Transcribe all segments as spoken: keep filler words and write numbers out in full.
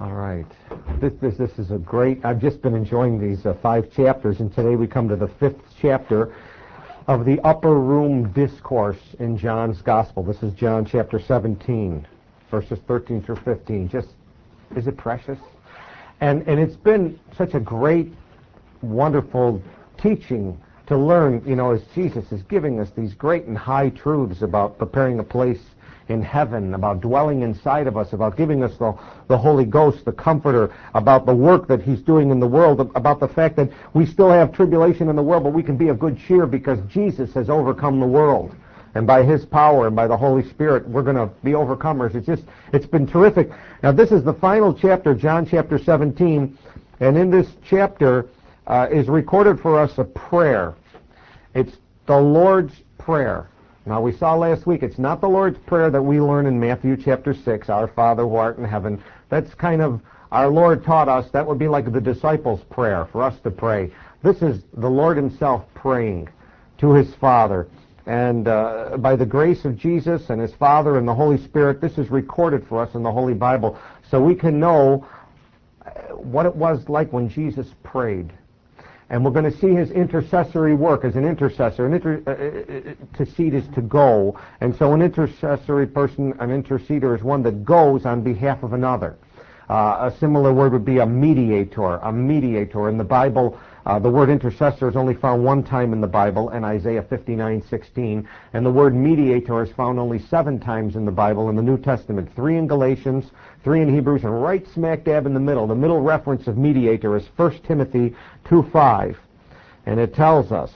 All right. This, this, this is a great, I've just been enjoying these uh, five chapters, and today we come to the fifth chapter of the Upper Room Discourse in John's Gospel. This is John chapter seventeen, verses thirteen through fifteen. Just, is it precious? And, and it's been such a great, wonderful teaching to learn, you know, as Jesus is giving us these great and high truths about preparing a place in heaven, about dwelling inside of us, about giving us the, the Holy Ghost, the Comforter, about the work that He's doing in the world, about the fact that we still have tribulation in the world, but we can be of good cheer because Jesus has overcome the world. And by His power and by the Holy Spirit, we're going to be overcomers. It's just, it's been terrific. Now, this is the final chapter, John chapter seventeen, and in this chapter uh, is recorded for us a prayer. It's the Lord's Prayer. Now, we saw last week, it's not the Lord's Prayer that we learn in Matthew chapter six, Our Father who art in heaven. That's kind of, our Lord taught us, that would be like the disciples' prayer for us to pray. This is the Lord Himself praying to His Father. And uh, by the grace of Jesus and His Father and the Holy Spirit, this is recorded for us in the Holy Bible, so we can know what it was like when Jesus prayed. And we're going to see His intercessory work as an intercessor. An inter, uh, intercede is to go. And so an intercessory person, an interceder, is one that goes on behalf of another. Uh, a similar word would be a mediator. A mediator. In the Bible, uh, the word intercessor is only found one time in the Bible, in Isaiah fifty-nine sixteen. And the word mediator is found only seven times in the Bible in the New Testament. Three in Galatians, three in Hebrews, and right smack dab in the middle, the middle reference of mediator is First Timothy two five. And it tells us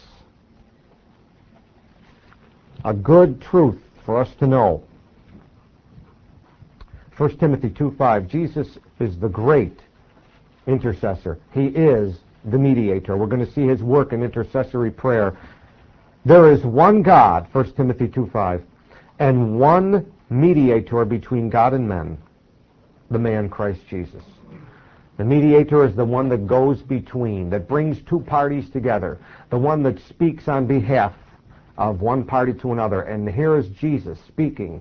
a good truth for us to know. First Timothy two five, Jesus is the great intercessor. He is the mediator. We're going to see His work in intercessory prayer. There is one God, First Timothy two five, and one mediator between God and men, the man Christ Jesus. The mediator is the one that goes between, that brings two parties together, the one that speaks on behalf of one party to another. And here is Jesus speaking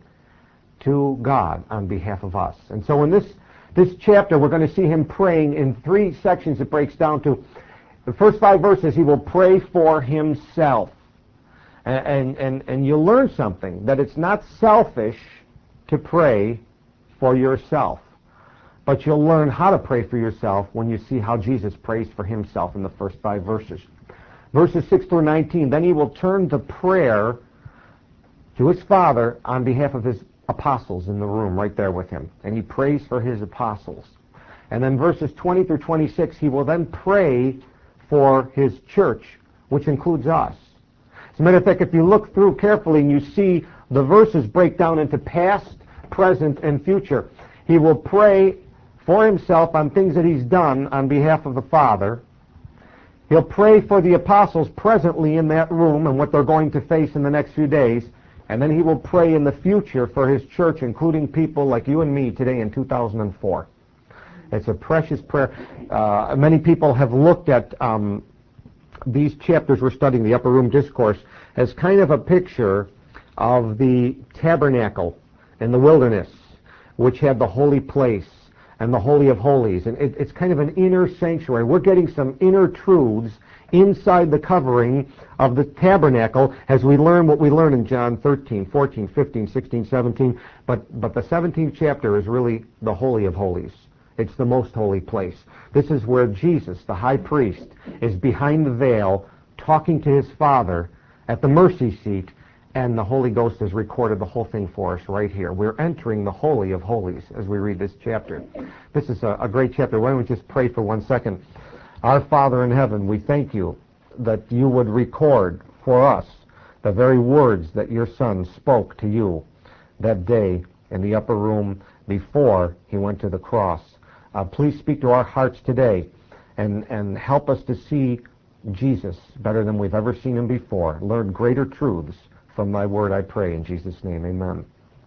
to God on behalf of us. And so in this, this chapter, we're going to see Him praying in three sections. It breaks down to the first five verses. He will pray for Himself. And, and, and, and you'll learn something, that it's not selfish to pray for yourself. But you'll learn how to pray for yourself when you see how Jesus prays for Himself in the first five verses. Verses six through nineteen, then He will turn the prayer to His Father on behalf of His apostles in the room right there with Him. And He prays for His apostles. And then verses twenty through twenty-six, He will then pray for His church, which includes us. As a matter of fact, if you look through carefully and you see the verses break down into past, present, and future, He will pray for Himself on things that He's done on behalf of the Father. He'll pray for the apostles presently in that room and what they're going to face in the next few days. And then He will pray in the future for His church, including people like you and me today in two thousand four. It's a precious prayer. Uh, many people have looked at um, these chapters we're studying, the Upper Room Discourse, as kind of a picture of the tabernacle in the wilderness, which had the holy place and the Holy of Holies. And it, it's kind of an inner sanctuary. We're getting some inner truths inside the covering of the tabernacle as we learn what we learn in John thirteen, fourteen, fifteen, sixteen, seventeen. But, but the seventeenth chapter is really the Holy of Holies. It's the most holy place. This is where Jesus, the high priest, is behind the veil talking to His Father at the mercy seat, and the Holy Ghost has recorded the whole thing for us right here. We're entering the Holy of Holies as we read this chapter. This is a, a great chapter. Why don't we just pray for one second? Our Father in heaven, we thank You that You would record for us the very words that Your Son spoke to You that day in the upper room before He went to the cross. Uh, please speak to our hearts today and, and help us to see Jesus better than we've ever seen Him before. Learn greater truths from Thy word, I pray, in Jesus' name, amen.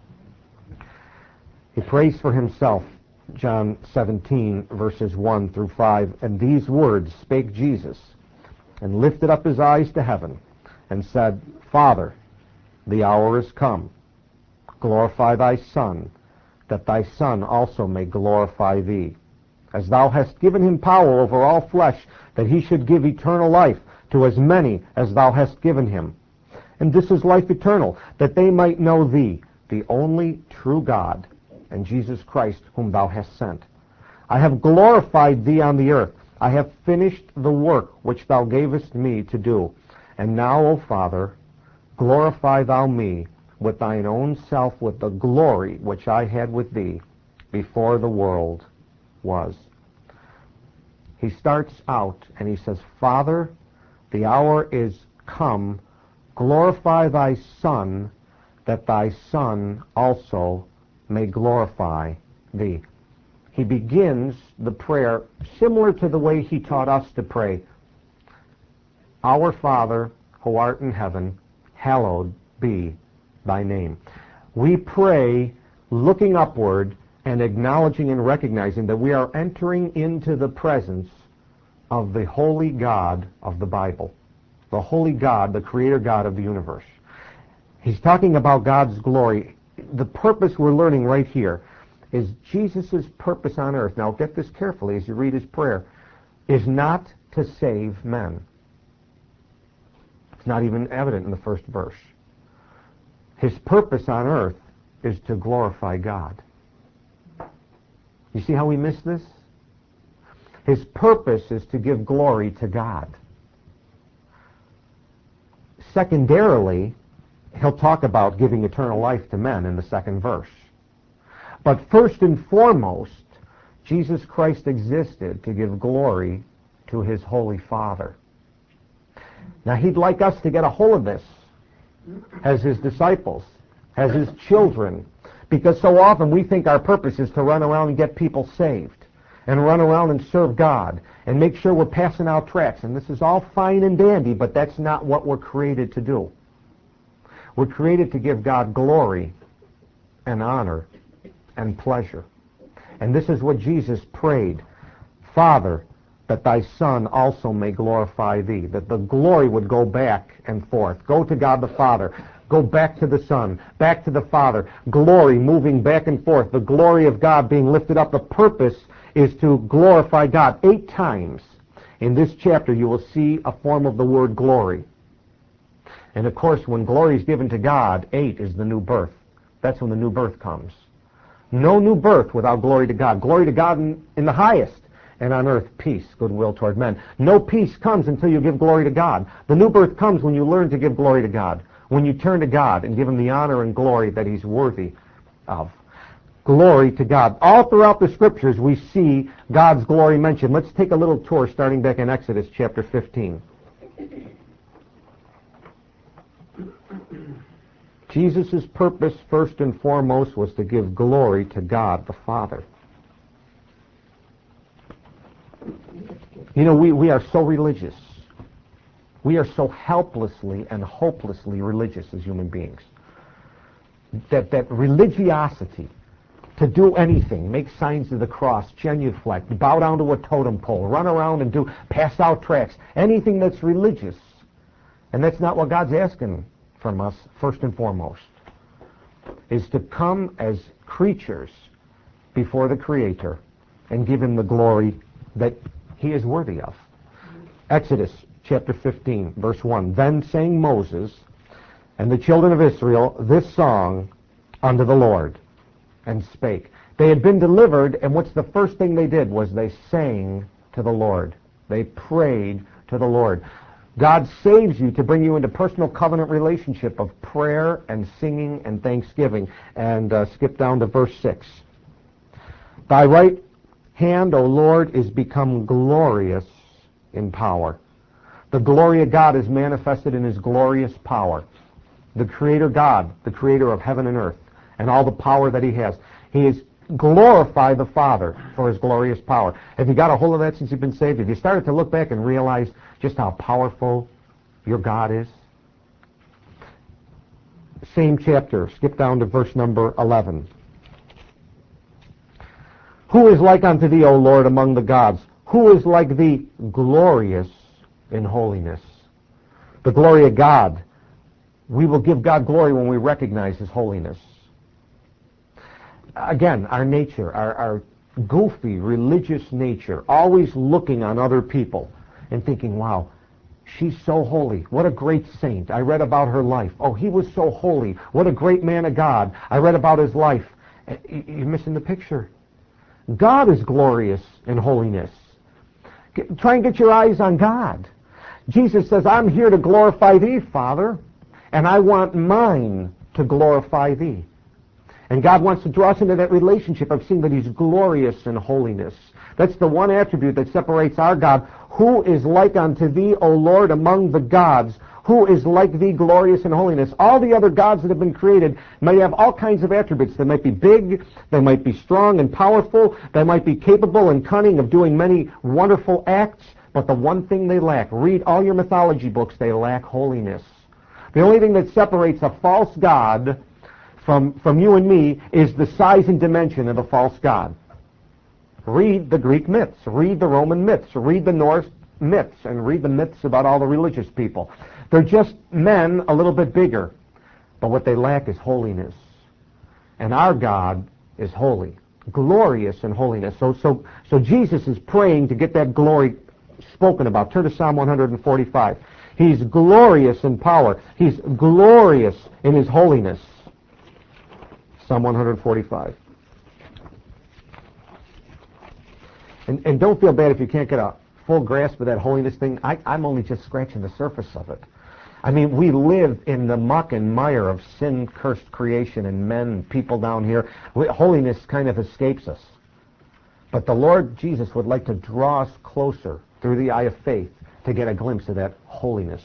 He prays for Himself, John seventeen, verses one through five, and these words spake Jesus, and lifted up His eyes to heaven, and said, Father, the hour is come. Glorify Thy Son, that Thy Son also may glorify Thee, as thou hast given him power over all flesh, that he should give eternal life to as many as thou hast given him. And this is life eternal, that they might know thee, the only true God, and Jesus Christ, whom thou hast sent. I have glorified thee on the earth. I have finished the work which thou gavest me to do. And now, O Father, glorify thou me with thine own self with the glory which I had with thee before the world was. He starts out and he says, Father, the hour is come. Glorify thy Son, that thy Son also may glorify thee. He begins the prayer similar to the way he taught us to pray. Our Father, who art in heaven, hallowed be thy name. We pray looking upward and acknowledging and recognizing that we are entering into the presence of the holy God of the Bible, the holy God, the creator God of the universe. He's talking about God's glory. The purpose we're learning right here is Jesus' purpose on earth. Now get this carefully as you read his prayer, is not to save men. It's not even evident in the first verse. His purpose on earth is to glorify God. You see how we miss this? His purpose is to give glory to God. Secondarily, he'll talk about giving eternal life to men in the second verse. But first and foremost, Jesus Christ existed to give glory to his Holy Father. Now, he'd like us to get a hold of this as his disciples, as his children, because so often we think our purpose is to run around and get people saved and run around and serve God and make sure we're passing out tracts. And this is all fine and dandy, but that's not what we're created to do. We're created to give God glory and honor and pleasure. And this is what Jesus prayed. Father, that thy Son also may glorify thee, that the glory would go back and forth. Go to God the Father, go back to the Son, back to the Father, glory moving back and forth, the glory of God being lifted up. The purpose is to glorify God. Eight times in this chapter you will see a form of the word glory. And of course, when glory is given to God, eight is the new birth. That's when the new birth comes. No new birth without glory to God. Glory to God in, in the highest, and on earth peace, goodwill toward men. No peace comes until you give glory to God. The new birth comes when you learn to give glory to God, when you turn to God and give him the honor and glory that he's worthy of. Glory to God. All throughout the scriptures we see God's glory mentioned. Let's take a little tour starting back in Exodus chapter fifteen. Jesus' purpose, first and foremost, was to give glory to God the Father. You know, we, we are so religious. We are so helplessly and hopelessly religious as human beings. That, that religiosity, to do anything, make signs of the cross, genuflect, bow down to a totem pole, run around and do pass out tracts, anything that's religious. And that's not what God's asking from us, first and foremost, is to come as creatures before the Creator and give him the glory that he is worthy of. Exodus chapter fifteen, verse one. Then sang Moses and the children of Israel this song unto the Lord, and spake. They had been delivered, and what's the first thing they did was they sang to the Lord. They prayed to the Lord. God saves you to bring you into personal covenant relationship of prayer and singing and thanksgiving. And uh, skip down to verse six. Thy right hand, O Lord, is become glorious in power. The glory of God is manifested in his glorious power. The Creator God, the creator of heaven and earth, and all the power that he has. He has glorified the Father for his glorious power. Have you got a hold of that since you've been saved? Have you started to look back and realize just how powerful your God is? Same chapter, skip down to verse number eleven. Who is like unto thee, O Lord, among the gods? Who is like thee, glorious in holiness? The glory of God. We will give God glory when we recognize his holiness. Again, our nature, our, our goofy, religious nature, always looking on other people and thinking, wow, she's so holy. What a great saint. I read about her life. Oh, he was so holy. What a great man of God. I read about his life. You're missing the picture. God is glorious in holiness. Try and get your eyes on God. Jesus says, I'm here to glorify thee, Father, and I want mine to glorify thee. And God wants to draw us into that relationship of seeing that he's glorious in holiness. That's the one attribute that separates our God. Who is like unto thee, O Lord, among the gods? Who is like thee, glorious in holiness? All the other gods that have been created might have all kinds of attributes. They might be big, they might be strong and powerful, they might be capable and cunning of doing many wonderful acts, but the one thing they lack, read all your mythology books, they lack holiness. The only thing that separates a false god from, from you and me is the size and dimension of the false god. Read the Greek myths, read the Roman myths, read the Norse myths, and read the myths about all the religious people. They're just men a little bit bigger, but what they lack is holiness. And our God is holy, glorious in holiness. So, so, so Jesus is praying to get that glory spoken about. Turn to Psalm one forty-five. He's glorious in power. He's glorious in his holiness. Psalm one forty-five. And, and don't feel bad if you can't get a full grasp of that holiness thing. I, I'm only just scratching the surface of it. I mean, we live in the muck and mire of sin-cursed creation and men and people down here. We, holiness kind of escapes us. But the Lord Jesus would like to draw us closer through the eye of faith to get a glimpse of that holiness.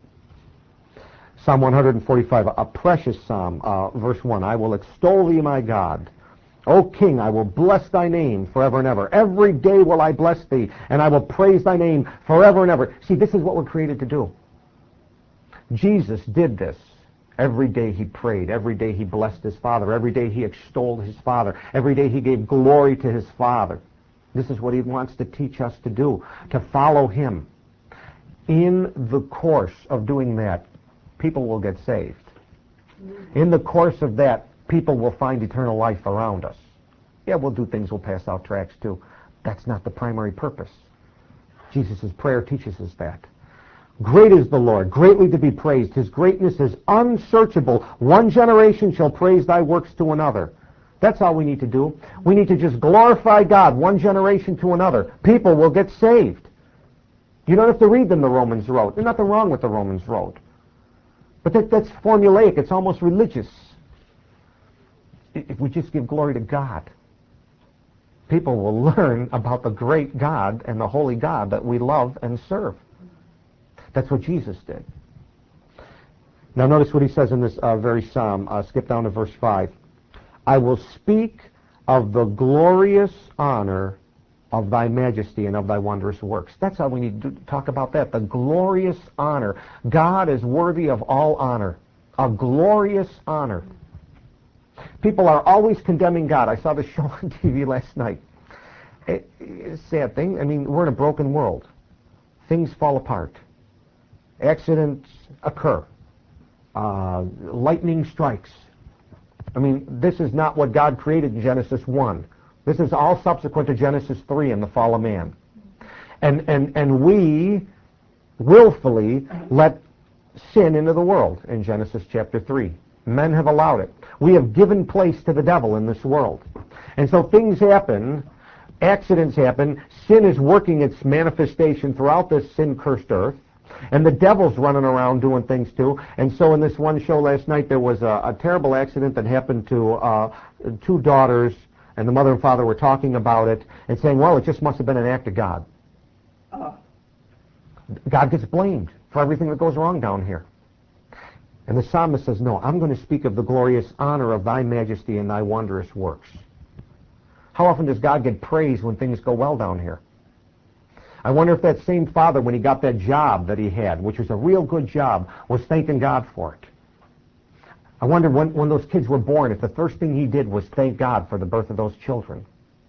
Psalm one forty-five, a precious psalm, uh, verse one. I will extol thee, my God. O King, I will bless thy name forever and ever. Every day will I bless thee, and I will praise thy name forever and ever. See, this is what we're created to do. Jesus did this. Every day he prayed. Every day he blessed his Father. Every day he extolled his Father. Every day he gave glory to his Father. This is what he wants to teach us to do, to follow him. In the course of doing that, people will get saved. In the course of that, people will find eternal life around us. Yeah, we'll do things, we'll pass out tracts too. That's not the primary purpose. Jesus' prayer teaches us that. Great is the Lord, greatly to be praised. His greatness is unsearchable. One generation shall praise thy works to another. That's all we need to do. We need to just glorify God one generation to another. People will get saved. You don't have to read them the Romans wrote. There's nothing wrong with the Romans wrote. But that, that's formulaic. It's almost religious. If we just give glory to God, people will learn about the great God and the holy God that we love and serve. That's what Jesus did. Now notice what he says in this uh, very psalm. Uh, skip down to verse five. I will speak of the glorious honor of thy majesty and of thy wondrous works. That's how we need to talk about that. The glorious honor. God is worthy of all honor. A glorious honor. People are always condemning God. I saw the show on T V last night. It, it's a sad thing. I mean, we're in a broken world. Things fall apart. Accidents occur. Uh, lightning strikes. I mean, this is not what God created in Genesis one. This is all subsequent to Genesis three and the fall of man. And, and, and we willfully let sin into the world in Genesis chapter three. Men have allowed it. We have given place to the devil in this world. And so things happen, accidents happen, sin is working its manifestation throughout this sin-cursed earth, and the devil's running around doing things too. And so in this one show last night, there was a, a terrible accident that happened to uh, two daughters, and the mother and father were talking about it and saying, well, it just must have been an act of God. Uh. God gets blamed for everything that goes wrong down here. And the psalmist says, no, I'm going to speak of the glorious honor of thy majesty and thy wondrous works. How often does God get praise when things go well down here? I wonder if that same father, when he got that job that he had, which was a real good job, was thanking God for it. I wonder when, when those kids were born, if the first thing he did was thank God for the birth of those children.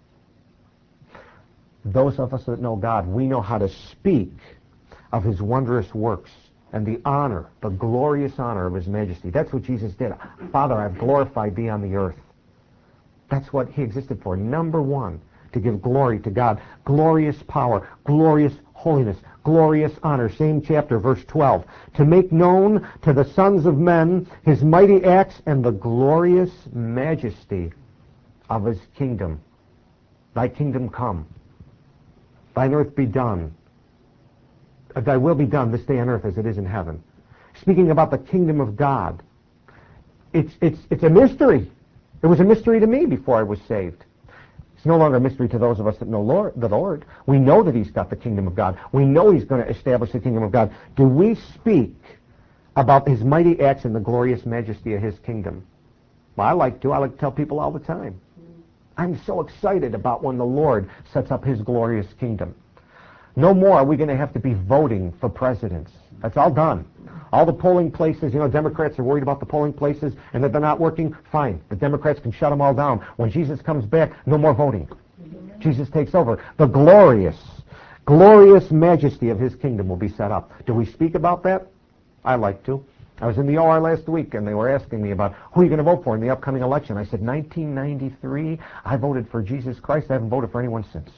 Those of us that know God, we know how to speak of his wondrous works and the honor, the glorious honor of his majesty. That's what Jesus did. Father, I've glorified thee on the earth. That's what he existed for. Number one, to give glory to God. Glorious power, glorious holiness, glorious honor. Same chapter, verse twelve. To make known to the sons of men his mighty acts and the glorious majesty of his kingdom. Thy kingdom come. Thine earth be done. Uh, Thy will be done this day on earth as it is in heaven. Speaking about the kingdom of God. It's, it's, it's a mystery. It was a mystery to me before I was saved. It's no longer a mystery to those of us that know Lord, the Lord. We know that he's got the kingdom of God. We know he's going to establish the kingdom of God. Do we speak about his mighty acts and the glorious majesty of his kingdom? Well, I like to. I like to tell people all the time. I'm so excited about when the Lord sets up his glorious kingdom. No more are we going to have to be voting for presidents. That's all done. All the polling places, you know, Democrats are worried about the polling places and that they're not working. Fine. The Democrats can shut them all down. When Jesus comes back, no more voting. Jesus takes over. The glorious, glorious majesty of his kingdom will be set up. Do we speak about that? I like to. I was in the O R last week, and they were asking me about who are you going to vote for in the upcoming election. I said, nineteen ninety-three, I voted for Jesus Christ. I haven't voted for anyone since.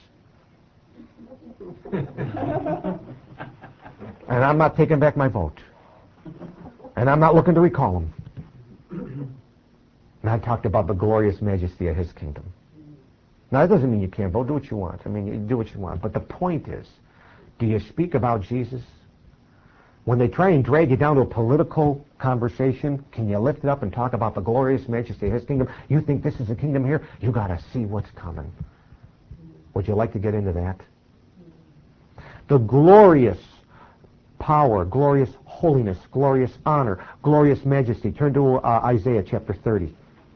And I'm not taking back my vote. And I'm not looking to recall him. And I talked about the glorious majesty of his kingdom. Now, that doesn't mean you can't vote. Do what you want. I mean, you do what you want. But the point is, do you speak about Jesus? When they try and drag you down to a political conversation, can you lift it up and talk about the glorious majesty of his kingdom? You think this is a kingdom here? You got to see what's coming. Would you like to get into that? The glorious power, glorious holiness, glorious honor, glorious majesty. Turn to uh, Isaiah chapter thirty.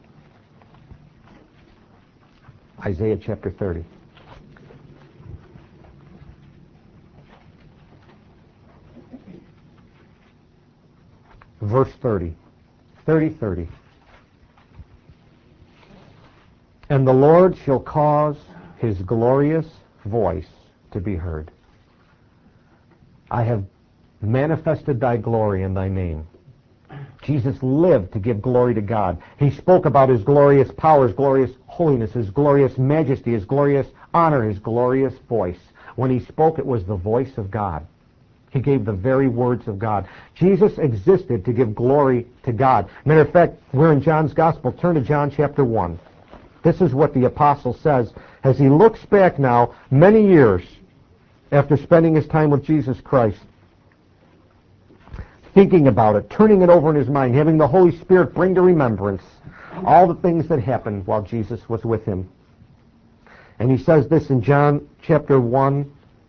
Isaiah chapter thirty. Verse thirty. thirty, thirty. And the Lord shall cause his glorious voice to be heard. I have manifested thy glory in thy name. Jesus lived to give glory to God. He spoke about his glorious power, his glorious holiness, his glorious majesty, his glorious honor, his glorious voice. When he spoke, it was the voice of God. He gave the very words of God. Jesus existed to give glory to God. Matter of fact, we're in John's Gospel. Turn to John chapter one. This is what the apostle says as he looks back now many years after spending his time with Jesus Christ, thinking about it, turning it over in his mind, having the Holy Spirit bring to remembrance all the things that happened while Jesus was with him. And he says this in John chapter one,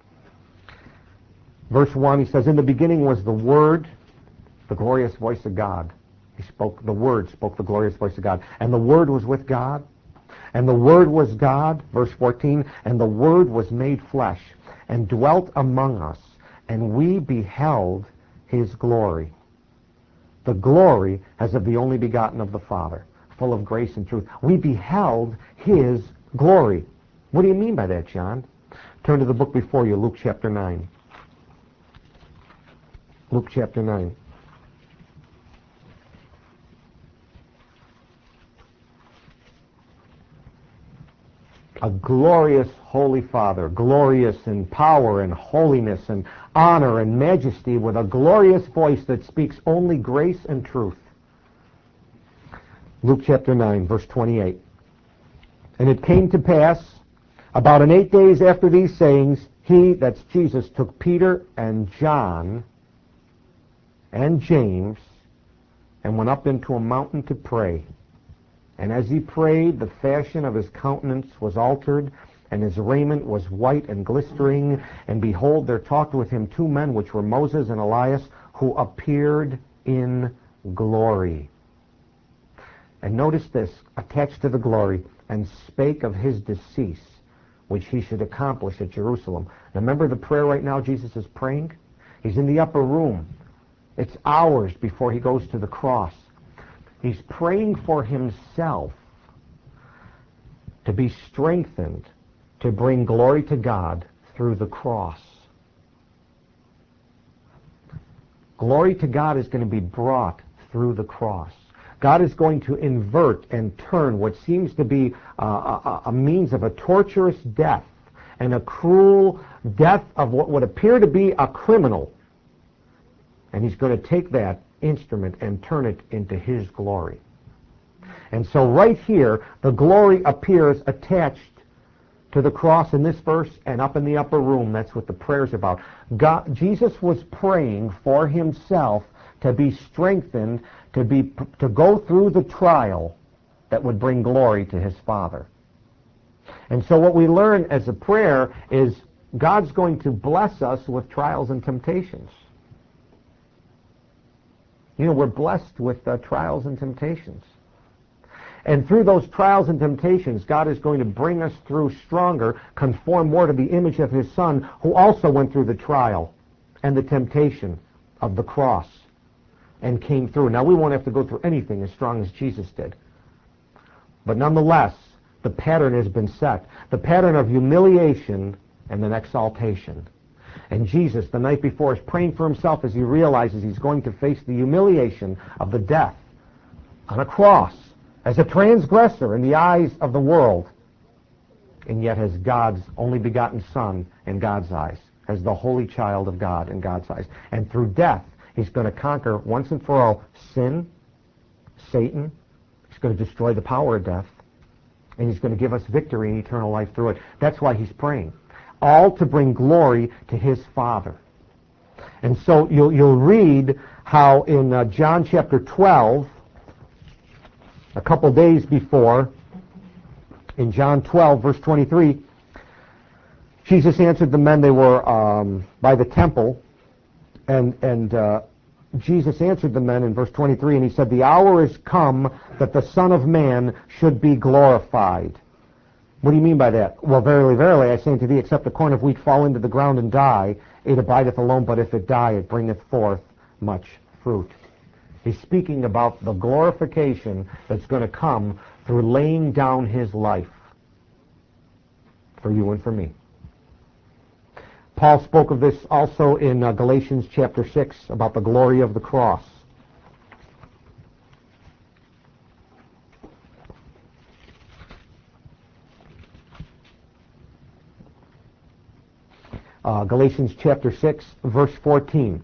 verse one. He says, in the beginning was the Word, the glorious voice of God. He spoke, the Word spoke the glorious voice of God. And the Word was with God. And the Word was God, verse fourteen, and the Word was made flesh and dwelt among us, and we beheld his glory. The glory as of the only begotten of the Father, full of grace and truth. We beheld his glory. What do you mean by that, John? Turn to the book before you, Luke chapter nine. Luke chapter nine. A glorious Holy Father, glorious in power and holiness and honor and majesty, with a glorious voice that speaks only grace and truth. Luke chapter nine, verse twenty-eight. And it came to pass, about an eight days after these sayings, he, that's Jesus, took Peter and John and James and went up into a mountain to pray. And as he prayed, the fashion of his countenance was altered, and his raiment was white and glistering. And behold, there talked with him two men, which were Moses and Elias, who appeared in glory. And notice this, attached to the glory, and spake of his decease, which he should accomplish at Jerusalem. Now remember the prayer right now Jesus is praying? He's in the upper room. It's hours before he goes to the cross. He's praying for himself to be strengthened to bring glory to God through the cross. Glory to God is going to be brought through the cross. God is going to invert and turn what seems to be uh, a, a means of a torturous death and a cruel death of what would appear to be a criminal. And he's going to take that instrument and turn it into his glory. And so right here, the glory appears attached to the cross in this verse, and up in the upper room. That's what the prayer's about. God, Jesus was praying for himself to be strengthened, to be to go through the trial that would bring glory to his Father. And so what we learn as a prayer is God's going to bless us with trials and temptations. You know, we're blessed with uh, trials and temptations. And through those trials and temptations, God is going to bring us through stronger, conform more to the image of his Son, who also went through the trial and the temptation of the cross and came through. Now, we won't have to go through anything as strong as Jesus did. But nonetheless, the pattern has been set. The pattern of humiliation and then exaltation. And Jesus, the night before, is praying for himself as he realizes he's going to face the humiliation of the death on a cross, as a transgressor in the eyes of the world, and yet as God's only begotten Son in God's eyes, as the holy child of God in God's eyes. And through death, he's going to conquer once and for all sin, Satan. He's going to destroy the power of death, and he's going to give us victory and eternal life through it. That's why he's praying. All to bring glory to his Father. And so you'll, you'll read how in uh, John chapter twelve, a couple days before, in John twelve, verse twenty-three, Jesus answered the men. They were um, by the temple, and and uh, Jesus answered the men in verse twenty-three, and he said, "The hour is come that the Son of Man should be glorified." What do you mean by that? "Well, verily, verily, I say unto thee, except a corn of wheat fall into the ground and die, it abideth alone, but if it die, it bringeth forth much fruit." He's speaking about the glorification that's going to come through laying down his life for you and for me. Paul spoke of this also in uh, Galatians chapter six, about the glory of the cross. Uh, Galatians chapter six, verse fourteen.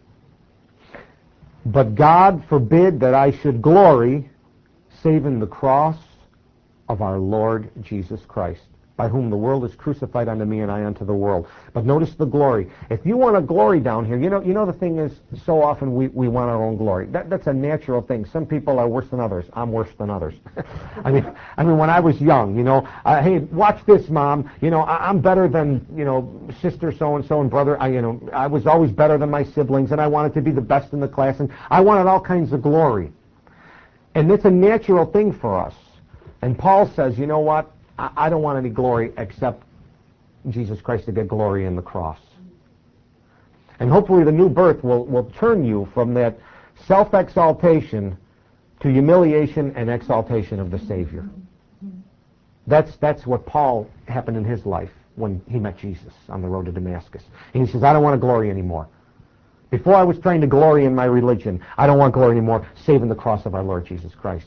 "But God forbid that I should glory, save in the cross of our Lord Jesus Christ, by whom the world is crucified unto me, and I unto the world." But notice the glory. If you want a glory down here, you know, you know the thing is, so often we, we want our own glory. That, that's a natural thing. Some people are worse than others. I'm worse than others. I mean, I mean, when I was young, you know, uh, hey, watch this, Mom. You know, I, I'm better than, you know, sister so and so and brother. I, you know, I was always better than my siblings, and I wanted to be the best in the class, and I wanted all kinds of glory. And it's a natural thing for us. And Paul says, you know what? I, I don't want any glory except Jesus Christ to get glory in the cross. And hopefully the new birth will, will turn you from that self-exaltation to humiliation and exaltation of the Savior. That's, that's what Paul happened in his life when he met Jesus on the road to Damascus. And he says, I don't want to glory anymore. Before I was trying to glory in my religion, I don't want glory anymore, save in the cross of our Lord Jesus Christ.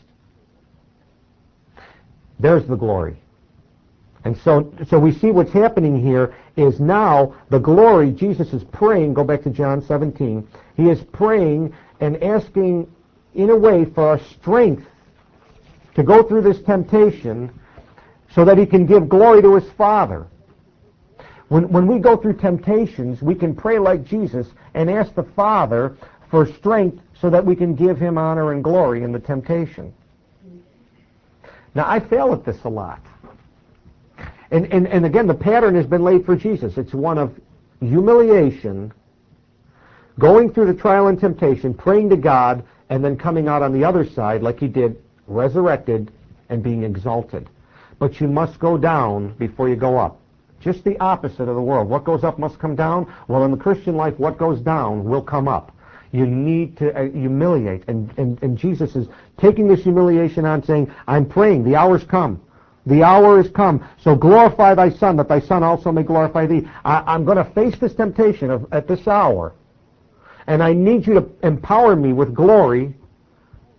There's the glory. And so, so we see what's happening here is now the glory, Jesus is praying, go back to John seventeen, he is praying and asking, in a way, for a strength to go through this temptation so that he can give glory to his Father. When, when we go through temptations, we can pray like Jesus and ask the Father for strength so that we can give him honor and glory in the temptation. Now, I fail at this a lot. And, and, and again, the pattern has been laid for Jesus. It's one of humiliation, going through the trial and temptation, praying to God, and then coming out on the other side like he did, resurrected and being exalted. But you must go down before you go up. Just the opposite of the world. What goes up must come down. Well, in the Christian life, what goes down will come up. You need to uh, humiliate. And, and, and Jesus is taking this humiliation on, saying, I'm praying, the hour's come. The hour is come. So glorify thy Son, that thy Son also may glorify thee. I, I'm going to face this temptation of, at this hour. And I need you to empower me with glory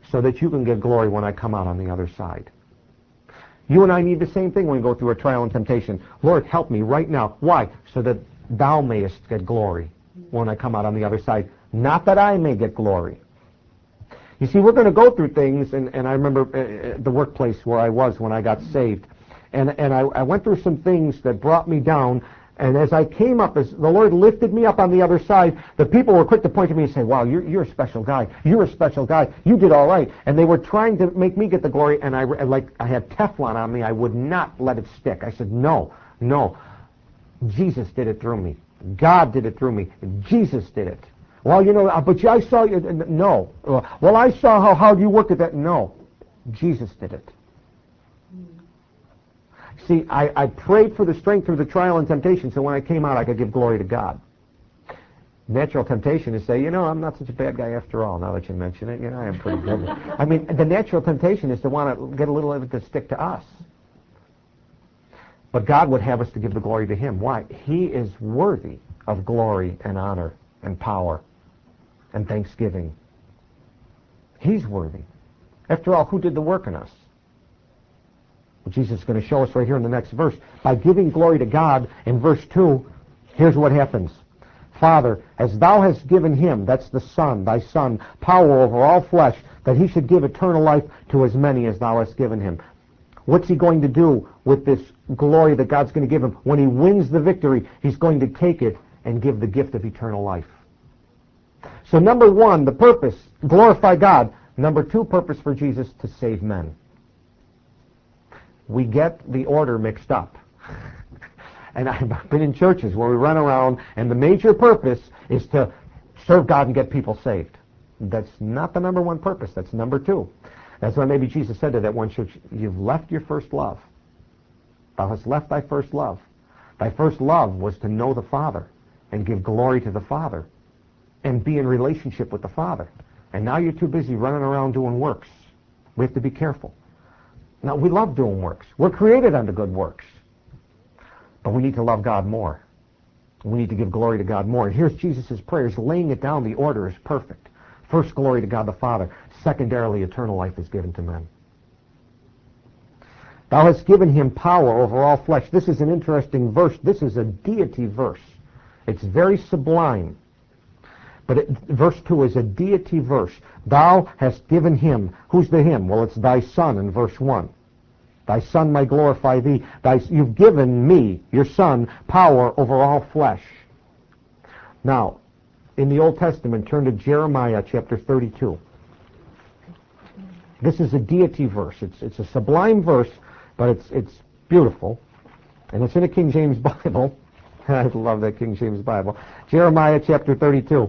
so that you can get glory when I come out on the other side. You and I need the same thing when we go through a trial and temptation. Lord, help me right now. Why? So that thou mayest get glory when I come out on the other side. Not that I may get glory. You see, we're going to go through things, and, and I remember uh, the workplace where I was when I got saved. And, and I, I went through some things that brought me down. And as I came up, as the Lord lifted me up on the other side, the people were quick to point to me and say, wow, you're, you're a special guy. You're a special guy. You did all right. And they were trying to make me get the glory, and I, like, I had Teflon on me. I would not let it stick. I said, no, no. Jesus did it through me. God did it through me. Jesus did it. Well, you know, but I saw you. No. Well, I saw how hard you worked at that. No. Jesus did it. See, I, I prayed for the strength through the trial and temptation, so when I came out, I could give glory to God. Natural temptation is say, you know, I'm not such a bad guy after all, now that you mention it. You know, I am pretty good. I mean, the natural temptation is to want to get a little of it to stick to us. But God would have us to give the glory to Him. Why? He is worthy of glory and honor and power and thanksgiving. He's worthy. After all, who did the work in us? Well, Jesus is going to show us right here in the next verse. By giving glory to God, in verse two, here's what happens. Father, as thou hast given him, that's the Son, thy Son, power over all flesh, that he should give eternal life to as many as thou hast given him. What's he going to do with this glory that God's going to give him? When he wins the victory, he's going to take it and give the gift of eternal life. So number one, the purpose, glorify God. Number two, purpose for Jesus, to save men. We get the order mixed up. And I've been in churches where we run around and the major purpose is to serve God and get people saved. That's not the number one purpose. That's number two. That's why maybe Jesus said to that one church, you've left your first love. Thou hast left thy first love. Thy first love was to know the Father and give glory to the Father and be in relationship with the Father. And now you're too busy running around doing works. We have to be careful. Now, we love doing works. We're created unto good works. But we need to love God more. We need to give glory to God more. And here's Jesus' prayers, laying it down. The order is perfect. First, glory to God the Father. Secondarily, eternal life is given to men. Thou hast given him power over all flesh. This is an interesting verse. This is a deity verse. It's very sublime. But it, verse two is a deity verse. Thou hast given him. Who's the him? Well, it's thy Son in verse one. Thy Son may glorify thee. Thy, you've given me, your Son, power over all flesh. Now, in the Old Testament, turn to Jeremiah chapter thirty-two. This is a deity verse. It's, it's a sublime verse, but it's, it's beautiful. And it's in a King James Bible. I love that King James Bible. Jeremiah chapter thirty-two.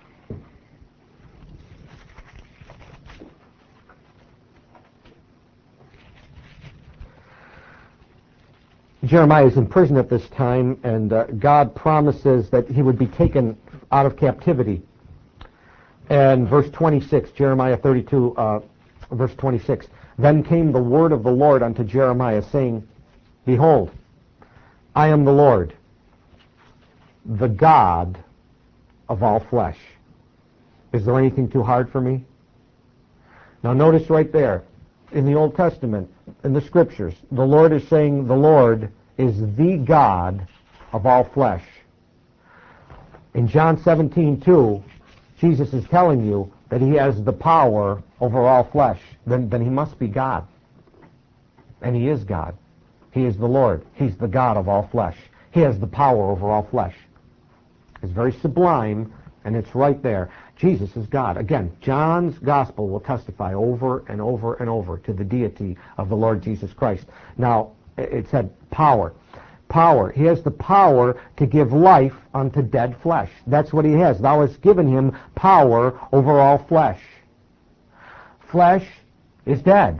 Jeremiah is in prison at this time, and uh, God promises that he would be taken out of captivity. And verse twenty-six, Jeremiah thirty-two, uh, verse twenty-six, then came the word of the Lord unto Jeremiah, saying, behold, I am the Lord, the God of all flesh. Is there anything too hard for me? Now notice right there, in the Old Testament, in the Scriptures, the Lord is saying the Lord is the God of all flesh. In John seventeen two, Jesus is telling you that he has the power over all flesh. Then, then he must be God. And he is God. He is the Lord. He's the God of all flesh. He has the power over all flesh. It's very sublime, and it's right there. Jesus is God. Again, John's gospel will testify over and over and over to the deity of the Lord Jesus Christ. Now, it said power. Power. He has the power to give life unto dead flesh. That's what he has. Thou hast given him power over all flesh. Flesh is dead.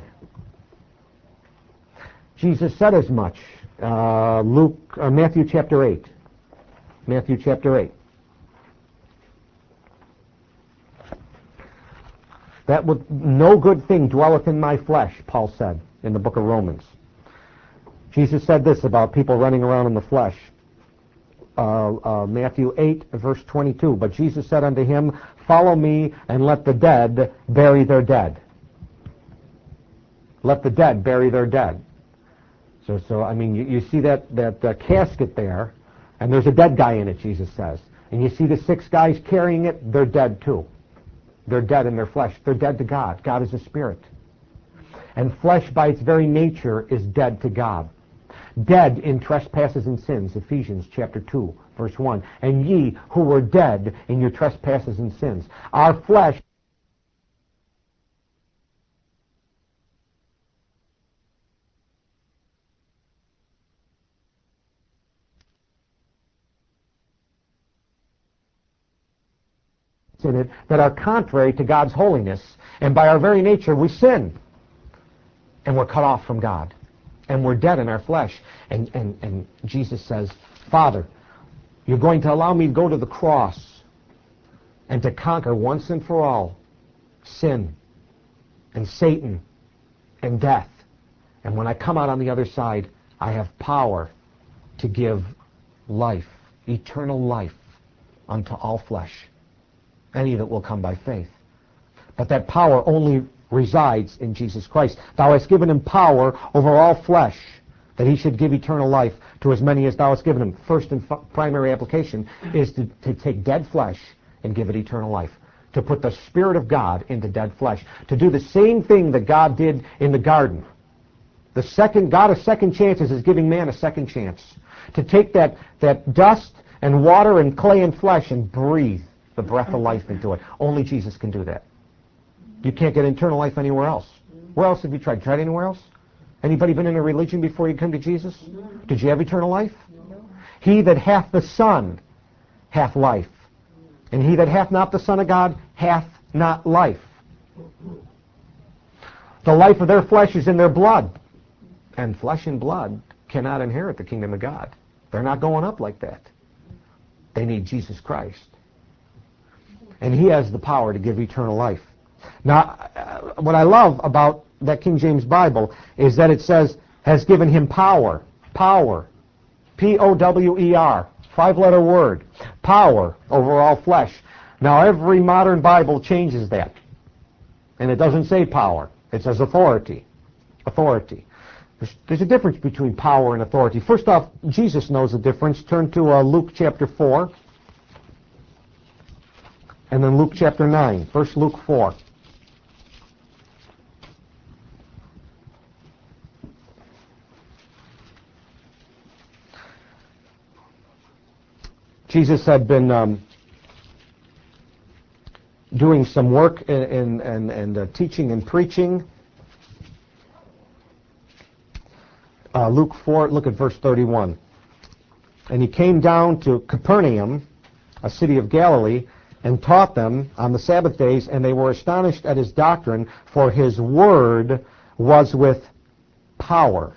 Jesus said as much. Uh, Luke, uh, Matthew chapter eight. Matthew chapter eight. That would no good thing dwelleth in my flesh, Paul said in the book of Romans. Jesus said this about people running around in the flesh. Uh, uh, Matthew eight, verse twenty-two. But Jesus said unto him, follow me, and let the dead bury their dead. let the dead bury their dead. So, so I mean, you, you see that, that uh, casket there, and there's a dead guy in it, Jesus says. And you see the six guys carrying it, they're dead too. They're dead in their flesh. They're dead to God. God is a spirit. And flesh by its very nature is dead to God. Dead in trespasses and sins, Ephesians chapter two, verse one. And ye who were dead in your trespasses and sins. Our flesh in it that are contrary to God's holiness. And by our very nature we sin. And we're cut off from God. And we're dead in our flesh. And, and, and Jesus says, Father, you're going to allow me to go to the cross and to conquer once and for all sin and Satan and death. And when I come out on the other side, I have power to give life, eternal life, unto all flesh. Any that will come by faith. But that power only resides in Jesus Christ. Thou hast given him power over all flesh, that he should give eternal life to as many as thou hast given him. First and f- primary application is to, to take dead flesh and give it eternal life. To put the Spirit of God into dead flesh. To do the same thing that God did in the garden. The second God of second chances is giving man a second chance. To take that, that dust and water and clay and flesh and breathe the breath of life into it. Only Jesus can do that. You can't get eternal life anywhere else. Where else have you tried? Tried anywhere else? Anybody been in a religion before you come to Jesus? No. Did you have eternal life? No. He that hath the Son hath life. And he that hath not the Son of God hath not life. The life of their flesh is in their blood. And flesh and blood cannot inherit the kingdom of God. They're not going up like that. They need Jesus Christ. And he has the power to give eternal life. Now, uh, what I love about that King James Bible is that it says, has given him power. Power. P O W E R. Five-letter word. Power over all flesh. Now, every modern Bible changes that. And it doesn't say power. It says authority. Authority. There's, there's a difference between power and authority. First off, Jesus knows the difference. Turn to uh, Luke chapter four. And then Luke chapter nine. First Luke four. Jesus had been um, doing some work in, in, and, and uh, teaching and preaching. Uh, Luke four, look at verse thirty-one. And he came down to Capernaum, a city of Galilee, and taught them on the Sabbath days, and they were astonished at his doctrine, for his word was with power.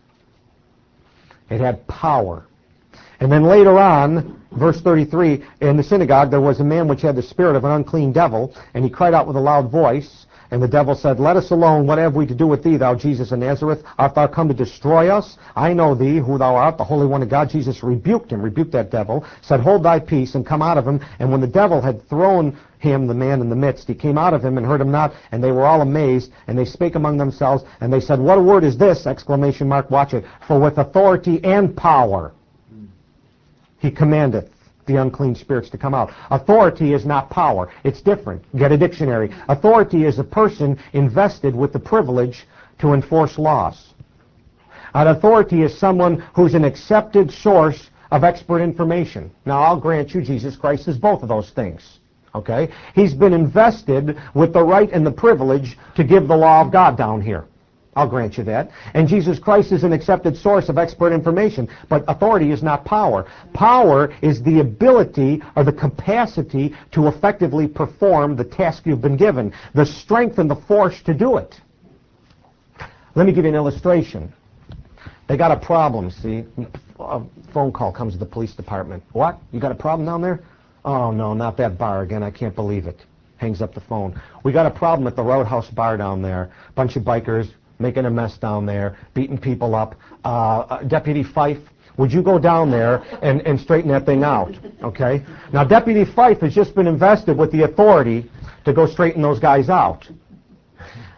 It had power. And then later on, verse thirty-three, in the synagogue there was a man which had the spirit of an unclean devil, and he cried out with a loud voice, and the devil said, Let us alone, what have we to do with thee, thou Jesus of Nazareth? Art thou come to destroy us? I know thee, who thou art, the Holy One of God. Jesus rebuked him, rebuked that devil, said, Hold thy peace, and come out of him. And when the devil had thrown him, the man in the midst, he came out of him and heard him not, and they were all amazed, and they spake among themselves, and they said, What a word is this? Exclamation mark, watch it. For with authority and power he commandeth the unclean spirits to come out. Authority is not power. It's different. Get a dictionary. Authority is a person invested with the privilege to enforce laws. An authority is someone who's an accepted source of expert information. Now, I'll grant you Jesus Christ is both of those things. Okay? He's been invested with the right and the privilege to give the law of God down here. I'll grant you that. And Jesus Christ is an accepted source of expert information. But authority is not power. Power is the ability or the capacity to effectively perform the task you've been given. The strength and the force to do it. Let me give you an illustration. They got a problem, see? A phone call comes to the police department. What? You got a problem down there? Oh, no, not that bar again. I can't believe it. Hangs up the phone. We got a problem at the Roadhouse bar down there. Bunch of bikers making a mess down there, beating people up. Uh, Deputy Fife, would you go down there and, and straighten that thing out? Okay? Now, Deputy Fife has just been invested with the authority to go straighten those guys out.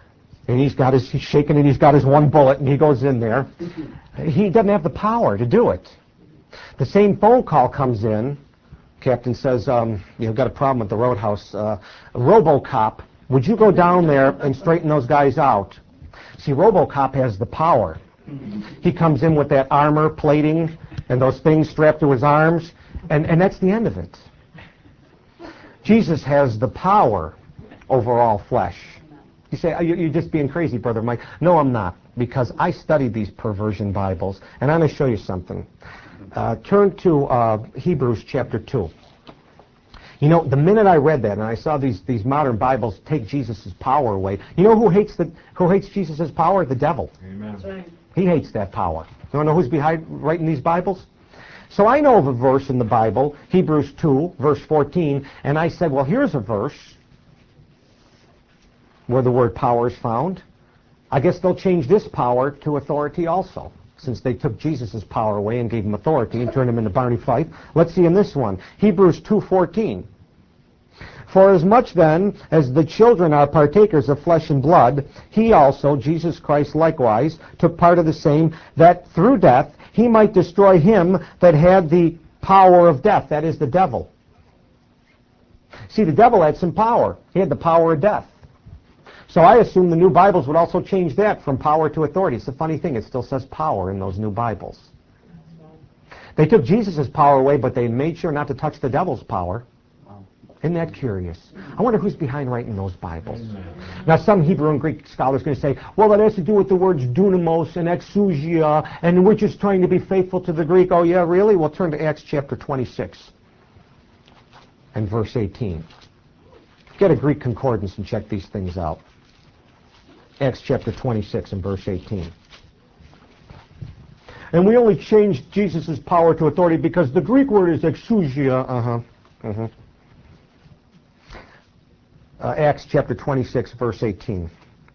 And he's got his, he's shaking and he's got his one bullet and he goes in there. He doesn't have the power to do it. The same phone call comes in. Captain says, um, you've got a problem at the roadhouse. Uh, RoboCop, would you go down there and straighten those guys out? See, RoboCop has the power. He comes in with that armor plating and those things strapped to his arms, and, and that's the end of it. Jesus has the power over all flesh. You say, oh, you're just being crazy, Brother Mike. No, I'm not, because I studied these perversion Bibles, and I'm going to show you something. Uh, turn to uh, Hebrews chapter two. You know, the minute I read that and I saw these, these modern Bibles take Jesus' power away, you know who hates the who hates Jesus' power? The devil. Amen. That's right. He hates that power. You want to know who's behind writing these Bibles? So I know of a verse in the Bible, Hebrews two, verse fourteen, and I said, well, here's a verse where the word power is found. I guess they'll change this power to authority also, since they took Jesus' power away and gave him authority and turned him into Barney Fife. Let's see in this one, Hebrews two fourteen. For as much then as the children are partakers of flesh and blood, he also, Jesus Christ likewise, took part of the same, that through death he might destroy him that had the power of death, that is the devil. See, the devil had some power. He had the power of death. So I assume the new Bibles would also change that from power to authority. It's a funny thing, it still says power in those new Bibles. They took Jesus' power away, but they made sure not to touch the devil's power. Isn't that curious? I wonder who's behind writing those Bibles. Now, some Hebrew and Greek scholars are going to say, well, it has to do with the words dunamos and exousia, and we're just trying to be faithful to the Greek. Oh, yeah, really? Well, turn to Acts chapter twenty-six and verse eighteen. Get a Greek concordance and check these things out. Acts chapter twenty-six and verse eighteen. And we only changed Jesus' power to authority because the Greek word is exousia. Uh-huh. Uh-huh. Uh, Acts chapter twenty-six, verse eighteen.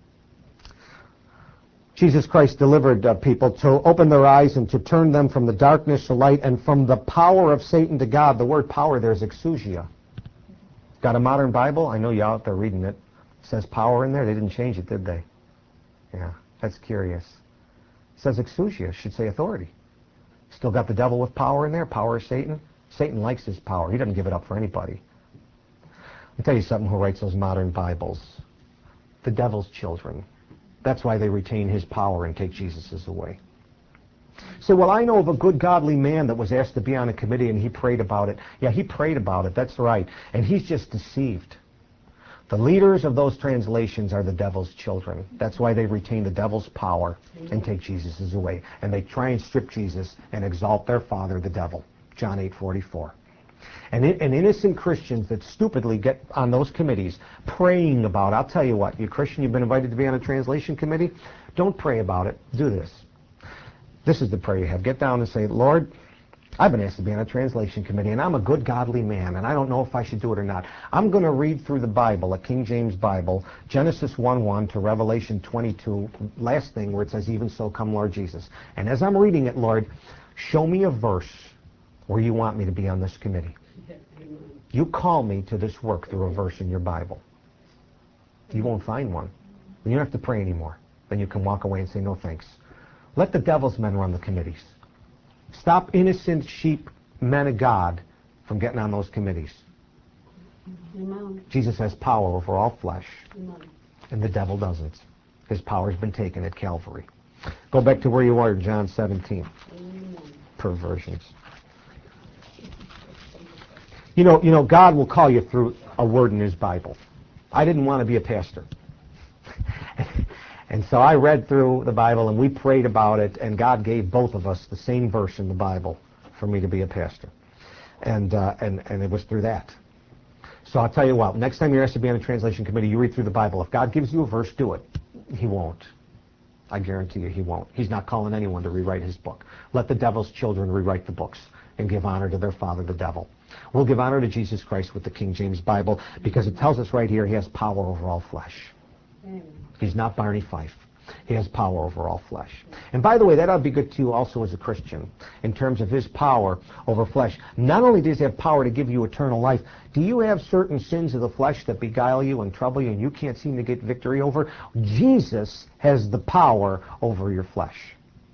Jesus Christ delivered uh, people to open their eyes and to turn them from the darkness to light and from the power of Satan to God. The word power there is exousia. Got a modern Bible? I know you're out there reading it. It says power in there. They didn't change it, did they? Yeah, that's curious. It says exousia. It should say authority. Still got the devil with power in there, power of Satan. Satan likes his power. He doesn't give it up for anybody. I'll tell you something, who writes those modern Bibles. The devil's children. That's why they retain his power and take Jesus' away. So, well, I know of a good godly man that was asked to be on a committee and he prayed about it. Yeah, he prayed about it, that's right. And he's just deceived. The leaders of those translations are the devil's children. That's why they retain the devil's power and take Jesus' away. And they try and strip Jesus and exalt their father, the devil. John eight forty-four. And, it, and innocent Christians that stupidly get on those committees praying about, I'll tell you what, you Christian, you've been invited to be on a translation committee, don't pray about it. Do this. This is the prayer you have. Get down and say, Lord, I've been asked to be on a translation committee, and I'm a good godly man, and I don't know if I should do it or not. I'm going to read through the Bible, a King James Bible, Genesis one one to Revelation twenty-two, last thing where it says, even so come Lord Jesus. And as I'm reading it, Lord, show me a verse where you want me to be on this committee. You call me to this work through a verse in your Bible. You won't find one. You don't have to pray anymore. Then you can walk away and say, no thanks. Let the devil's men run the committees. Stop innocent sheep, men of God, from getting on those committees. Amen. Jesus has power over all flesh, Amen. And the devil doesn't. His power's been taken at Calvary. Go back to where you are, John seventeen. Amen. Perversions. You know, you know, God will call you through a word in his Bible. I didn't want to be a pastor. And so I read through the Bible and we prayed about it, and God gave both of us the same verse in the Bible for me to be a pastor. And, uh, and, and it was through that. So I'll tell you what, next time you're asked to be on a translation committee, you read through the Bible. If God gives you a verse, do it. He won't. I guarantee you he won't. He's not calling anyone to rewrite his book. Let the devil's children rewrite the books and give honor to their father, the devil. We'll give honor to Jesus Christ with the King James Bible because it tells us right here he has power over all flesh. Amen. He's not Barney Fife. He has power over all flesh. And by the way, that ought to be good to you also as a Christian in terms of his power over flesh. Not only does he have power to give you eternal life, do you have certain sins of the flesh that beguile you and trouble you and you can't seem to get victory over? Jesus has the power over your flesh.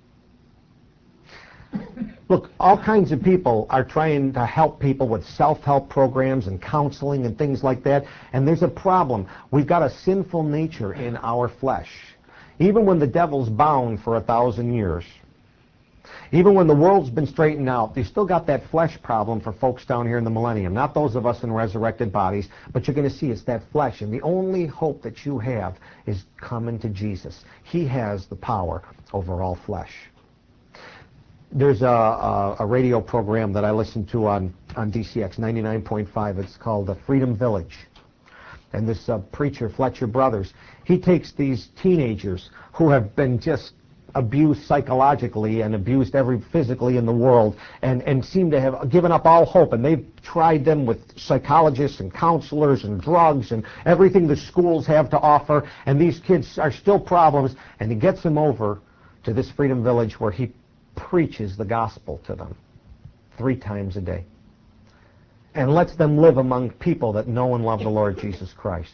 Look, all kinds of people are trying to help people with self-help programs and counseling and things like that, and there's a problem. We've got a sinful nature in our flesh. Even when the devil's bound for a thousand years, even when the world's been straightened out, you still got that flesh problem for folks down here in the millennium. Not those of us in resurrected bodies, but you're going to see it's that flesh. And the only hope that you have is coming to Jesus. He has the power over all flesh. There's a, a, a radio program that I listen to on, on D C X ninety-nine point five. It's called the Freedom Village. And this uh, preacher, Fletcher Brothers, he takes these teenagers who have been just abused psychologically and abused every physically in the world and, and seem to have given up all hope. And they've tried them with psychologists and counselors and drugs and everything the schools have to offer. And these kids are still problems. And he gets them over to this Freedom Village where he preaches the gospel to them three times a day and lets them live among people that know and love the Lord Jesus Christ.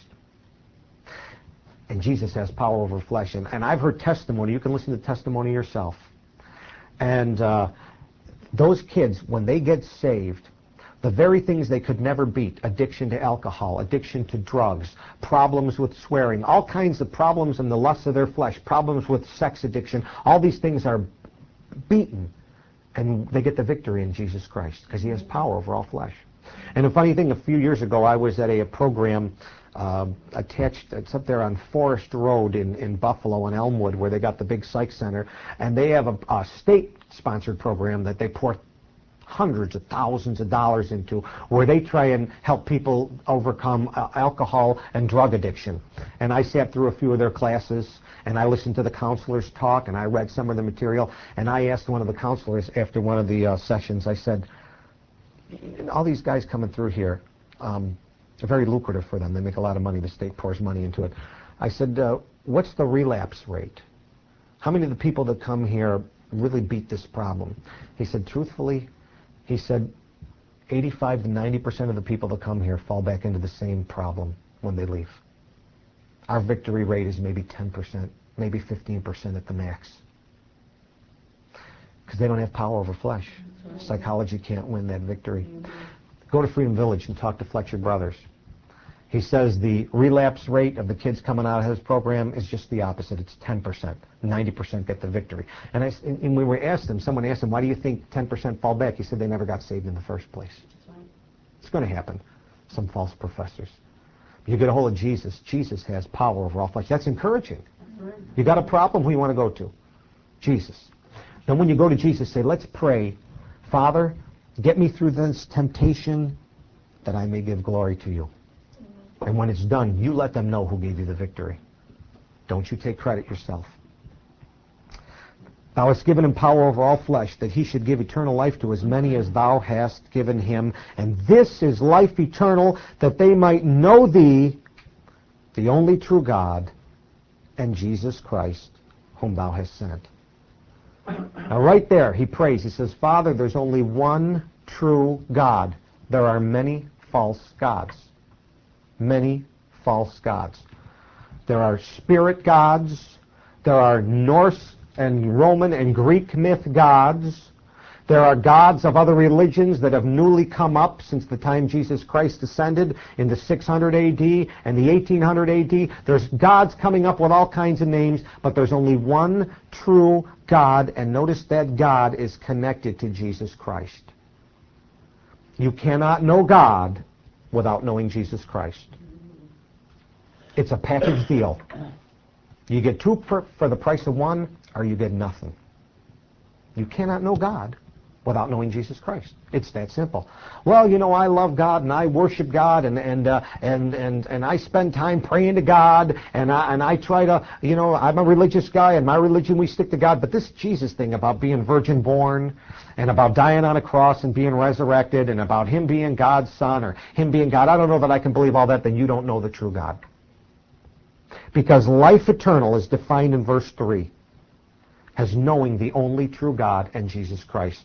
And Jesus has power over flesh. And, and I've heard testimony. You can listen to testimony yourself. And uh, those kids, when they get saved, the very things they could never beat, addiction to alcohol, addiction to drugs, problems with swearing, all kinds of problems in the lusts of their flesh, problems with sex addiction, all these things are beaten, and they get the victory in Jesus Christ because he has power over all flesh. And a funny thing, a few years ago I was at a, a program uh, attached, it's up there on Forest Road in, in Buffalo and Elmwood where they got the big psych center, and they have a, a state-sponsored program that they pour hundreds of thousands of dollars into, where they try and help people overcome uh, alcohol and drug addiction. And I sat through a few of their classes, and I listened to the counselors talk, and I read some of the material, and I asked one of the counselors after one of the uh, sessions, I said, all these guys coming through here, um, are very lucrative for them. They make a lot of money. The state pours money into it. I said, uh, what's the relapse rate? How many of the people that come here really beat this problem? He said, truthfully, he said, eighty-five to ninety percent of the people that come here fall back into the same problem when they leave. Our victory rate is maybe ten percent, maybe fifteen percent at the max. Because they don't have power over flesh. Right. Psychology can't win that victory. Mm-hmm. Go to Freedom Village and talk to Fletcher Brothers. He says the relapse rate of the kids coming out of his program is just the opposite. It's ten percent. ninety percent get the victory. And, I, and when we were asked him, someone asked him, why do you think ten percent fall back? He said they never got saved in the first place. Right. It's going to happen. Some false professors. You get a hold of Jesus. Jesus has power over all flesh. That's encouraging. Right. You got a problem, who you want to go to? Jesus. Then when you go to Jesus, say, let's pray, Father, get me through this temptation that I may give glory to you. And when it's done, you let them know who gave you the victory. Don't you take credit yourself. Thou hast given him power over all flesh, that he should give eternal life to as many as thou hast given him. And this is life eternal, that they might know thee, the only true God, and Jesus Christ, whom thou hast sent. Now right there, he prays. He says, Father, there's only one true God. There are many false gods. Many false gods. There are spirit gods. There are Norse and Roman and Greek myth gods. There are gods of other religions that have newly come up since the time Jesus Christ ascended in the six hundred A D and the eighteen hundred A D. There's gods coming up with all kinds of names, but there's only one true God, and notice that God is connected to Jesus Christ. You cannot know God without knowing Jesus Christ. It's a package deal. You get two for, for the price of one, or you get nothing. You cannot know God without knowing Jesus Christ. It's that simple. Well, you know, I love God and I worship God and and uh, and and and I spend time praying to God and I and I try to, you know, I'm a religious guy and my religion we stick to God. But this Jesus thing about being virgin born and about dying on a cross and being resurrected and about him being God's son or him being God, I don't know that I can believe all that. Then you don't know the true God. Because life eternal is defined in verse three as knowing the only true God and Jesus Christ.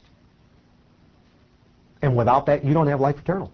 And without that, you don't have life eternal.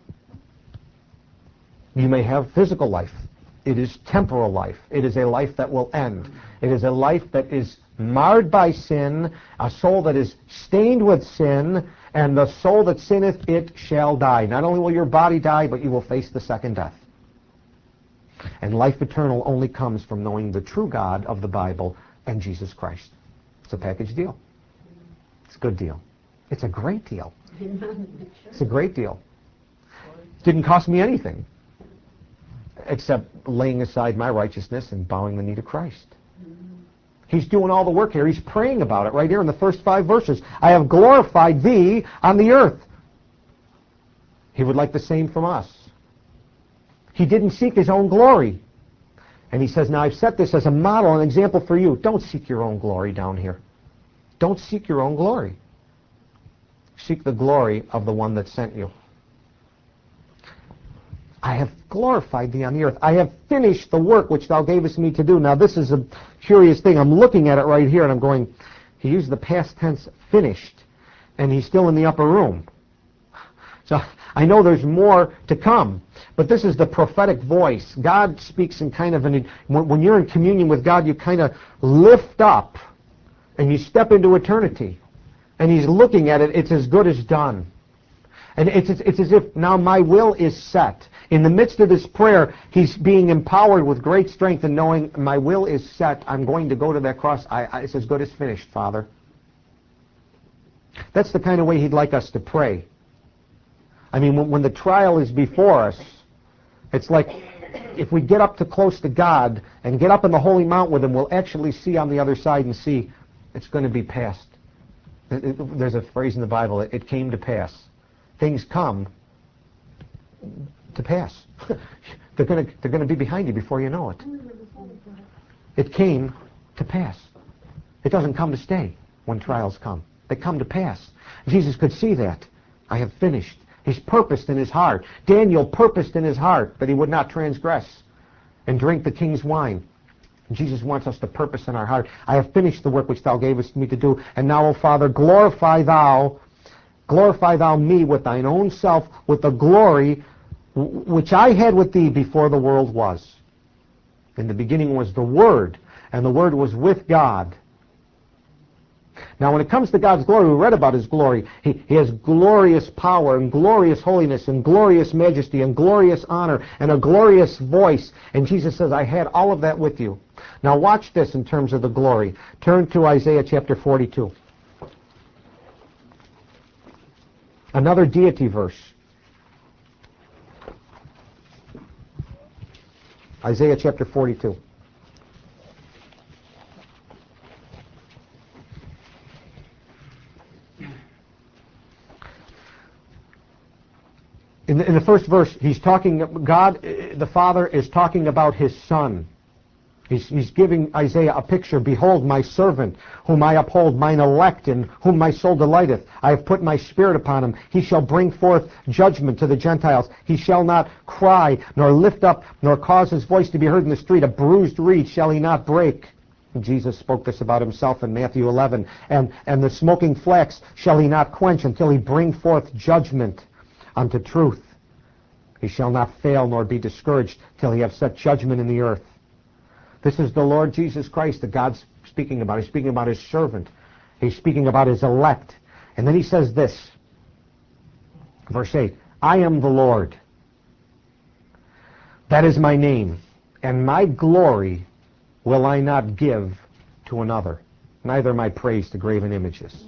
You may have physical life. It is temporal life. It is a life that will end. It is a life that is marred by sin, a soul that is stained with sin, and the soul that sinneth, it shall die. Not only will your body die, but you will face the second death. And life eternal only comes from knowing the true God of the Bible and Jesus Christ. It's a package deal. It's a good deal. It's a great deal. It's a great deal. It didn't cost me anything except laying aside my righteousness and bowing the knee to Christ. He's doing all the work here. He's praying about it right here in the first five verses. I have glorified thee on the earth. He would like the same from us. He didn't seek his own glory. And he says, now I've set this as a model, an example for you. Don't seek your own glory down here. Don't seek your own glory. Seek the glory of the one that sent you. I have glorified thee on the earth. I have finished the work which thou gavest me to do. Now this is a curious thing. I'm looking at it right here and I'm going, he used the past tense finished, and he's still in the upper room. So I know there's more to come, but this is the prophetic voice. God speaks in kind of an, when you're in communion with God, you kind of lift up and you step into eternity. And he's looking at it, it's as good as done. And it's, it's, it's as if now my will is set. In the midst of this prayer, he's being empowered with great strength and knowing my will is set. I'm going to go to that cross. I, I, it's as good as finished, Father. That's the kind of way he'd like us to pray. I mean, when, when the trial is before us, it's like if we get up to close to God and get up in the holy mount with him, we'll actually see on the other side and see it's going to be past. It, it, there's a phrase in the Bible, it, it came to pass. Things come to pass. they're going to they're going to be behind you before you know it. It came to pass. It doesn't come to stay when trials come. They come to pass. Jesus could see that. I have finished. He's purposed in his heart. Daniel purposed in his heart that he would not transgress and drink the king's wine. And Jesus wants us to purpose in our heart. I have finished the work which thou gavest me to do. And now, O Father, glorify thou, glorify thou me with thine own self, with the glory which I had with thee before the world was. In the beginning was the Word, and the Word was with God. Now, when it comes to God's glory, we read about his glory. He, he has glorious power and glorious holiness and glorious majesty and glorious honor and a glorious voice. And Jesus says, I had all of that with you. Now, watch this in terms of the glory. Turn to Isaiah chapter forty-two. Another deity verse. Isaiah chapter forty-two. In the, in the first verse, he's talking, God, the Father, is talking about his Son. He's, he's giving Isaiah a picture. Behold, my servant, whom I uphold, mine elect, in whom my soul delighteth. I have put my spirit upon him. He shall bring forth judgment to the Gentiles. He shall not cry, nor lift up, nor cause his voice to be heard in the street. A bruised reed shall he not break. Jesus spoke this about himself in Matthew eleven. And, and the smoking flax shall he not quench until he bring forth judgment unto truth. He shall not fail nor be discouraged till he have set judgment in the earth. This is the Lord Jesus Christ that God's speaking about. He's speaking about his servant. He's speaking about his elect. And then he says this, verse eight, I am the Lord. That is my name. And my glory will I not give to another, neither my praise to graven images.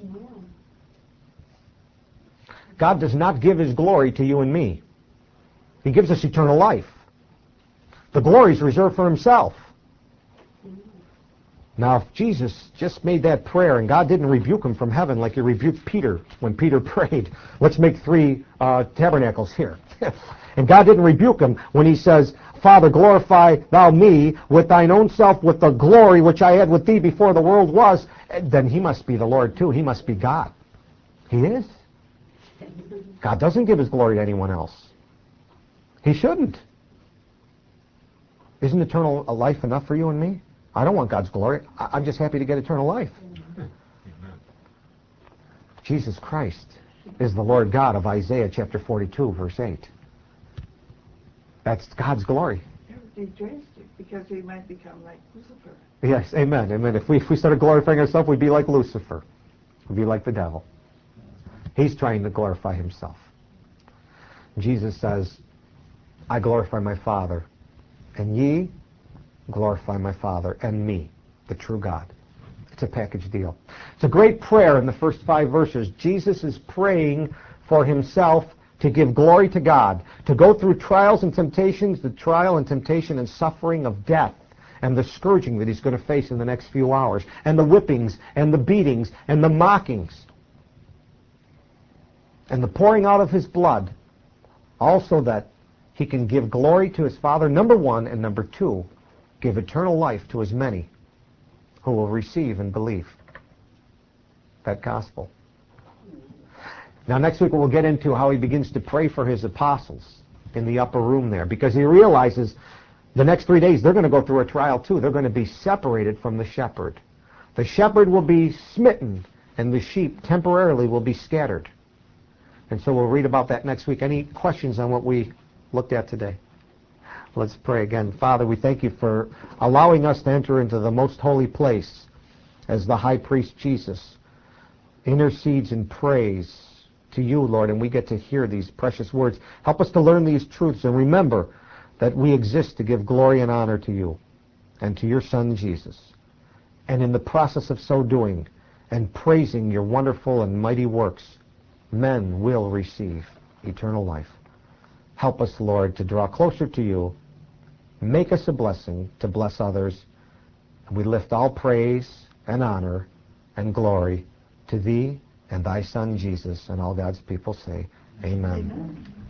God does not give his glory to you and me. He gives us eternal life. The glory is reserved for himself. Now, if Jesus just made that prayer and God didn't rebuke him from heaven like he rebuked Peter when Peter prayed, let's make three uh, tabernacles here. And God didn't rebuke him when he says, Father, glorify thou me with thine own self, with the glory which I had with thee before the world was, then he must be the Lord too. He must be God. He is. God doesn't give his glory to anyone else. He shouldn't. Isn't eternal life enough for you and me? I don't want God's glory. I- I'm just happy to get eternal life. Amen. Jesus Christ is the Lord God of Isaiah chapter forty-two, verse eight. That's God's glory. They dressed it because they might become like Lucifer. Yes, amen, amen. If we, if we started glorifying ourselves, we'd be like Lucifer. We'd be like the devil. He's trying to glorify himself. Jesus says, I glorify my Father, and ye glorify my Father and me, the true God. It's a package deal. It's a great prayer in the first five verses. Jesus is praying for himself to give glory to God, to go through trials and temptations, the trial and temptation and suffering of death, and the scourging that he's going to face in the next few hours, and the whippings, and the beatings, and the mockings, and the pouring out of his blood, also that he can give glory to his Father, number one, and number two, give eternal life to as many who will receive and believe that gospel. Now next week we'll get into how he begins to pray for his apostles in the upper room there, because he realizes the next three days they're going to go through a trial too. They're going to be separated from the shepherd. The shepherd will be smitten, and the sheep temporarily will be scattered. And so we'll read about that next week. Any questions on what we looked at today? Let's pray again. Father, we thank you for allowing us to enter into the most holy place as the high priest Jesus intercedes and prays to you, Lord, and we get to hear these precious words. Help us to learn these truths and remember that we exist to give glory and honor to you and to your Son, Jesus. And in the process of so doing and praising your wonderful and mighty works, men will receive eternal life. Help us, Lord, to draw closer to you. Make us a blessing to bless others. And we lift all praise and honor and glory to thee and thy Son, Jesus, and all God's people say, amen. Amen.